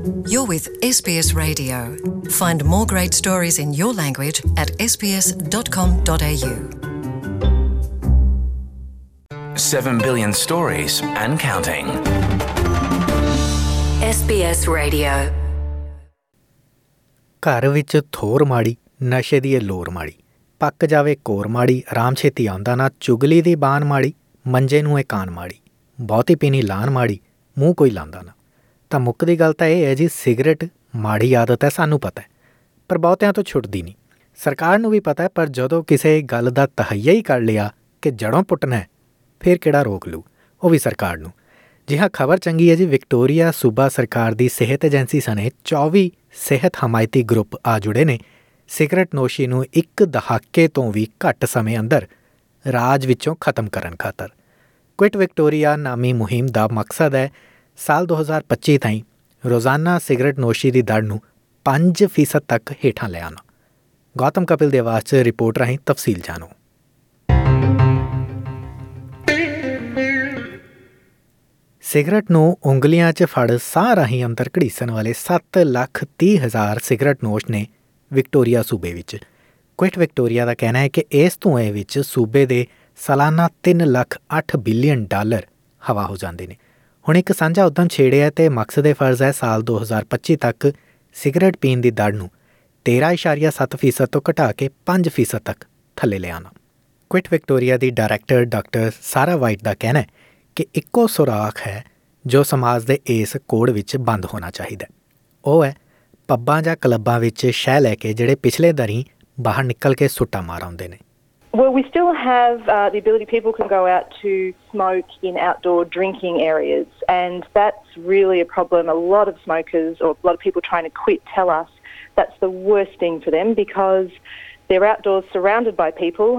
You're with SBS Radio. Find more great stories in your language at sbs.com.au. 7 billion stories and counting. SBS Radio. ਘਰ ਵਿੱਚ ਥੋਰ ਮਾੜੀ, ਨਸ਼ੇ ਦੀ ਲੋਰ ਮਾੜੀ, ਪੱਕ ਜਾਵੇ ਕੋਰ ਮਾੜੀ, ਆਰਾਮ ਛੇਤੀ ਆਉਂਦਾ ਨਾ, ਚੁਗਲੀ ਦੀ ਬਾਨ ਮਾੜੀ, ਮੰਜੇ ਨੂੰ ਇਹ ਕਾਨ ਮਾੜੀ, ਬਹੁਤੀ ਪੀਣੀ ਲਾਨ ਮਾੜੀ, ਮੂੰਹ ਕੋਈ ਲਾਉਂਦਾ ਨਾ। ਤਾਂ ਮੁੱਕਦੀ ਗੱਲ ਤਾਂ ਇਹ ਹੈ ਜੀ, ਸਿਗਰਟ ਮਾੜੀ ਆਦਤ ਹੈ, ਸਾਨੂੰ ਪਤਾ ਹੈ, ਪਰ ਬਹੁਤਿਆਂ ਤੋਂ ਛੁੱਟਦੀ ਨਹੀਂ। ਸਰਕਾਰ ਨੂੰ ਵੀ ਪਤਾ ਹੈ, ਪਰ ਜਦੋਂ ਕਿਸੇ ਗੱਲ ਦਾ ਤਹੱਈਆ ਹੀ ਕਰ ਲਿਆ ਕਿ ਜੜੋਂ ਪੁੱਟਣਾ ਹੈ, ਫਿਰ ਕਿਹੜਾ ਰੋਕ ਲੂ, ਉਹ ਵੀ ਸਰਕਾਰ ਨੂੰ। ਜੀ ਹਾਂ, ਖਬਰ ਚੰਗੀ ਹੈ ਜੀ, ਵਿਕਟੋਰੀਆ ਸੂਬਾ ਸਰਕਾਰ ਦੀ ਸਿਹਤ ਏਜੰਸੀ ਸਣੇ 24 ਸਿਹਤ ਹਮਾਇਤੀ ਗਰੁੱਪ ਆ ਜੁੜੇ ਨੇ ਸਿਗਰਟ ਨੋਸ਼ੀ ਨੂੰ ਇੱਕ ਦਹਾਕੇ ਤੋਂ ਵੀ ਘੱਟ ਸਮੇਂ ਅੰਦਰ ਰਾਜ ਵਿੱਚੋਂ ਖਤਮ ਕਰਨ ਖਾਤਰ। ਕੁਇਟ ਵਿਕਟੋਰੀਆ ਨਾਮੀ ਮੁਹਿੰਮ ਦਾ ਮਕਸਦ ਹੈ ਸਾਲ 2025 ਤਾਈਂ ਰੋਜ਼ਾਨਾ ਸਿਗਰਟ ਨੋਸ਼ੀ ਦੀ ਦਰ ਨੂੰ 5% ਤੱਕ ਹੇਠਾਂ ਲੈ ਆਉਣਾ। ਗੌਤਮ ਕਪਿਲ ਦੀ ਆਵਾਜ਼ 'ਚ ਰਿਪੋਰਟ ਰਾਹੀਂ ਤਫਸੀਲ ਜਾਣੋ। ਸਿਗਰਟ ਨੂੰ ਉਂਗਲੀਆਂ 'ਚ ਫੜ ਸਾਹ ਰਾਹੀਂ ਅੰਦਰ ਘੜੀਸਣ ਵਾਲੇ 7,30,000 ਸਿਗਰਟ ਨੋਸ਼ ਨੇ ਵਿਕਟੋਰੀਆ ਸੂਬੇ ਵਿੱਚ। ਕੁਇਟ ਵਿਕਟੋਰੀਆ ਦਾ ਕਹਿਣਾ ਹੈ ਕਿ ਇਸ ਧੂੰਏ ਵਿੱਚ ਸੂਬੇ ਦੇ ਸਾਲਾਨਾ $3,08 ਬਿਲੀਅਨ ਹਵਾ ਹੋ ਜਾਂਦੇ ਨੇ। ਹੁਣ ਇੱਕ ਸਾਂਝਾ ਉੱਦਮ ਛੇੜਿਆ ਅਤੇ ਮਕਸਦ ਫਰਜ਼ ਹੈ ਸਾਲ 2025 ਤੱਕ ਸਿਗਰਟ ਪੀਣ ਦੀ ਦਰ ਨੂੰ 13.7% ਤੋਂ ਘਟਾ ਕੇ 5% ਤੱਕ ਥੱਲੇ ਲਿਆਉਣਾ। ਕੁਇਟ ਵਿਕਟੋਰੀਆ ਦੀ ਡਾਇਰੈਕਟਰ ਡਾਕਟਰ ਸਾਰਾ ਵਾਈਟ ਦਾ ਕਹਿਣਾ ਹੈ ਕਿ ਇੱਕੋ ਸੁਰਾਖ ਹੈ ਜੋ ਸਮਾਜ ਦੇ ਇਸ ਕੋਡ ਵਿੱਚ ਬੰਦ ਹੋਣਾ ਚਾਹੀਦਾ। ਉਹ ਹੈ ਪੱਬਾਂ ਜਾਂ ਕਲੱਬਾਂ ਵਿੱਚ ਸ਼ਹਿ ਲੈ ਕੇ ਜਿਹੜੇ ਪਿਛਲੇ ਦਰੀਂ ਬਾਹਰ ਨਿਕਲ ਕੇ ਸੁੱਟਾ ਮਾਰ ਆਉਂਦੇ ਨੇ। Well, we still have the ability, people can go out to smoke in outdoor drinking areas, and that's really a problem. A lot of smokers or a lot of people trying to quit tell us that's the worst thing for them because they're outdoors surrounded by people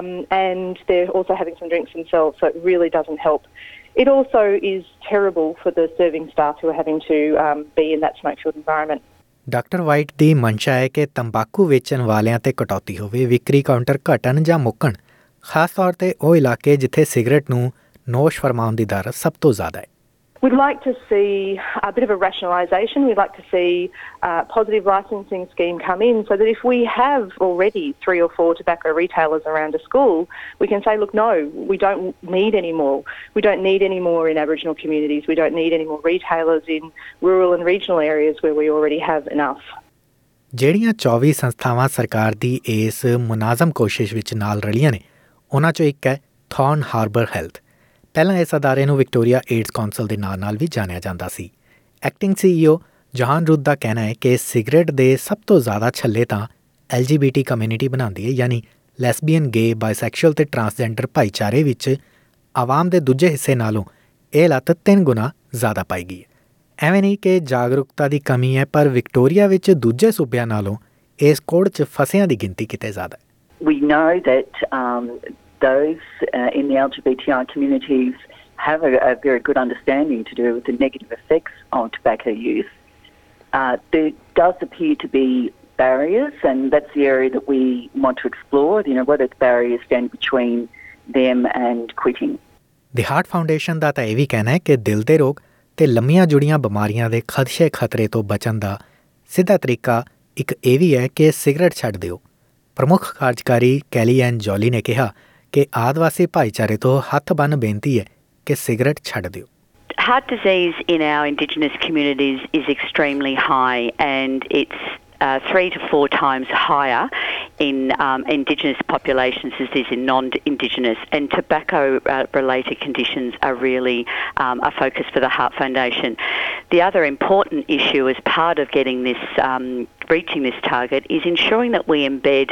and they're also having some drinks themselves, so it really doesn't help. It also is terrible for the serving staff who are having to be in that smoke-filled environment. Doctor White ਦੀ ਮਨਸ਼ਾ ਹੈ ਕਿ ਤੰਬਾਕੂ ਵੇਚਣ ਵਾਲਿਆਂ 'ਤੇ ਕਟੌਤੀ ਹੋਵੇ, ਵਿਕਰੀ ਕਾਊਂਟਰ ਘਟਣ ਜਾਂ ਮੁੱਕਣ, ਖਾਸ ਤੌਰ 'ਤੇ ਉਹ ਇਲਾਕੇ ਜਿੱਥੇ ਸਿਗਰਟ ਨੂੰ ਨੋਸ਼ ਫਰਮਾਉਣ ਦੀ ਦਰ ਸਭ ਤੋਂ ਜ਼ਿਆਦਾ ਹੈ। We'd like to see a bit of a rationalisation. We'd like to see a positive licensing scheme come in so that if we have already 3 or 4 tobacco retailers around a school, we can say, look, no, we don't need any more. We don't need any more in Aboriginal communities. We don't need any more retailers in rural and regional areas where we already have enough. ਜਿਹੜੀਆਂ 24 ਸੰਸਥਾਵਾਂ ਸਰਕਾਰ ਦੀ ਇਸ ਮੁਨਾਜ਼ਮ ਕੋਸ਼ਿਸ਼ ਵਿੱਚ ਨਾਲ ਰਲੀਆਂ ਨੇ, ਉਹਨਾਂ 'ਚੋਂ ਇੱਕ ਹੈ ਥੌਰਨ ਹਾਰਬਰ ਹੈਲਥ। ਪਹਿਲਾਂ ਇਸ ਅਦਾਰੇ ਨੂੰ ਵਿਕਟੋਰੀਆ ਏਡਜ਼ ਕੌਂਸਲ ਦੇ ਨਾਂ ਨਾਲ ਵੀ ਜਾਣਿਆ ਜਾਂਦਾ ਸੀ। ਐਕਟਿੰਗ CEO ਜਹਾਨ ਰੂਦ ਦਾ ਕਹਿਣਾ ਹੈ ਕਿ ਸਿਗਰਟ ਦੇ ਸਭ ਤੋਂ ਜ਼ਿਆਦਾ ਛੱਲੇ ਤਾਂ LGBT ਕਮਿਊਨਿਟੀ ਬਣਾਉਂਦੀ ਹੈ, ਯਾਨੀ ਲੈਸਬੀਅਨ, ਗੇ, ਬਾਇਸੈਕਸ਼ੂਅਲ ਅਤੇ ਟਰਾਂਸਜੈਂਡਰ ਭਾਈਚਾਰੇ ਵਿੱਚ ਆਵਾਮ ਦੇ ਦੂਜੇ ਹਿੱਸੇ ਨਾਲੋਂ ਇਹ ਲੱਤ 3 ਗੁਣਾ ਜ਼ਿਆਦਾ ਪਾਈ ਗਈ ਹੈ। ਐਵੇਂ ਨਹੀਂ ਕਿ ਜਾਗਰੂਕਤਾ ਦੀ ਕਮੀ ਹੈ, ਪਰ ਵਿਕਟੋਰੀਆ ਵਿੱਚ ਦੂਜੇ ਸੂਬਿਆਂ ਨਾਲੋਂ ਇਸ ਕੋਡ 'ਚ ਫਸਿਆਂ ਦੀ ਗਿਣਤੀ ਕਿਤੇ ਜ਼ਿਆਦਾ ਹੈ। We know that those in the LGBTI communities have a very good understanding to do with the negative effects of tobacco use. There does appear to be barriers, and that's the area that we want to explore, what are the barriers stand between them and quitting. The Heart Foundation ਦਾ ਤਾਂ ਇਹ ਵੀ ਕਹਿਣਾ ਹੈ ਕਿ ਦਿਲ ਦੇ ਰੋਗ ਤੇ ਲੰਮੀਆਂ ਜੁੜੀਆਂ ਬਿਮਾਰੀਆਂ ਦੇ ਖਤਰੇ ਤੋਂ ਬਚਣ ਦਾ ਸਿੱਧਾ ਤਰੀਕਾ ਇੱਕ ਇਹ ਵੀ ਹੈ ਕਿ ਸਿਗਰਟ ਛੱਡ ਦਿਓ। ਪ੍ਰਮੁੱਖ ਕਾਰਜਕਾਰੀ ਕੈਲੀ ਐਨ ਜੋਲੀ ਨੇ ਕਿਹਾ ਕਿ ਆਦਿਵਾਸੀ ਭਾਈਚਾਰੇ ਤੋਂ ਹੱਥ ਬੰਨ੍ਹ ਬੇਨਤੀ ਹੈ ਕਿ ਸਿਗਰਟ ਛੱਡ ਦਿਓ। Heart disease in our Indigenous communities is extremely high, and it's 3 to 4 times higher in Indigenous populations as it is in non-Indigenous, and tobacco-related conditions are really a focus for the Heart Foundation. The other important issue as part of getting this, reaching this target, is ensuring that we embed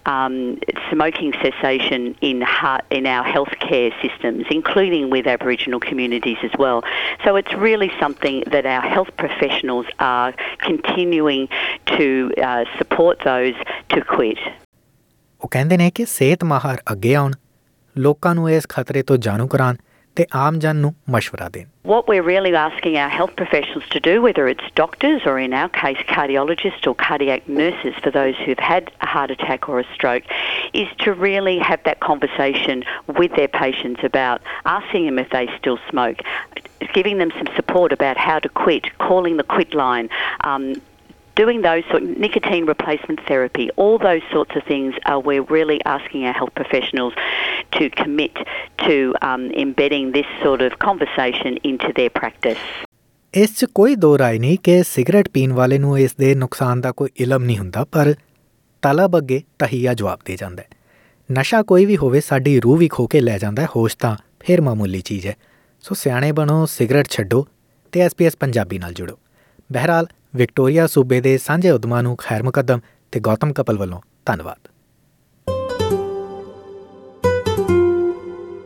smoking cessation in our healthcare systems, including with Aboriginal communities as well. So it's really something that our health professionals are continuing to support those to quit. ਉਹ ਕਹਿੰਦੇ ਨੇ ਕਿ ਸਿਹਤ ਮਾਹਰ ਅੱਗੇ ਆਉਣ, ਲੋਕਾਂ ਨੂੰ ਇਸ ਖਤਰੇ ਤੋਂ ਜਾਣੂ ਕਰਾਉਣ ਤੇ ਆਮ ਜਨ ਨੂੰ ਮਸ਼ਵਰਾ ਦੇਣ। What we're really asking our health professionals to do, whether it's doctors or in our case cardiologists or cardiac nurses for those who've had a heart attack or a stroke, is to really have that conversation with their patients about asking them if they still smoke, giving them some support about how to quit, calling the quit line, doing those sort of nicotine replacement therapy, all those sorts of things are we're really asking our health professionals to commit to embedding this sort of conversation into their practice. ਇਸ 'ਚ ਕੋਈ ਦੋ ਰਾਏ ਨਹੀਂ ਕਿ cigarette ਪੀਣ ਵਾਲੇ ਨੂੰ ਇਸ ਦੇ ਨੁਕਸਾਨ ਦਾ ਕੋਈ ਇਲਮ ਨਹੀਂ ਹੁੰਦਾ, ਪਰ ਤਲਬ ਅੱਗੇ ਤਹੀਆ ਜਵਾਬ ਦੇ ਜਾਂਦਾ ਹੈ। ਨਸ਼ਾ ਕੋਈ ਵੀ ਹੋਵੇ ਸਾਡੀ ਰੂਹ ਵੀ ਖੋ ਕੇ ਲੈ ਜਾਂਦਾ ਹੈ, ਹੋਸ਼ ਤਾਂ ਫਿਰ ਮਾਮੂਲੀ ਚੀਜ਼ ਹੈ। ਸੋ ਸਿਆਣੇ ਬਣੋ, ਸਿਗਰਟ ਛੱਡੋ ਤੇ SBS ਪੰਜਾਬੀ ਨਾਲ ਜੁੜੋ। ਬਹਿਰਹਾਲ ਵਿਕਟੋਰੀਆ ਸੂਬੇ ਦੇ ਸਾਂਝੇ ਉਦਮਾਂ ਨੂੰ ਖੈਰ ਮੁਕੱਦਮ ਤੇ ਗੌਤਮ ਕਪਲ ਵੱਲੋਂ ਧੰਨਵਾਦ।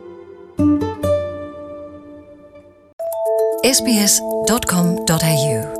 sbs.com.au